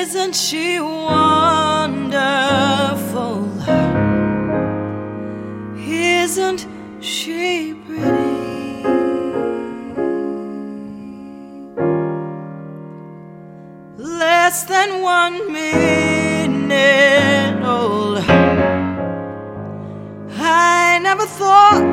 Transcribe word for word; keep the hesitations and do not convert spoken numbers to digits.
Isn't she wonderful? Isn't she pretty? Less than one minute old. I never thought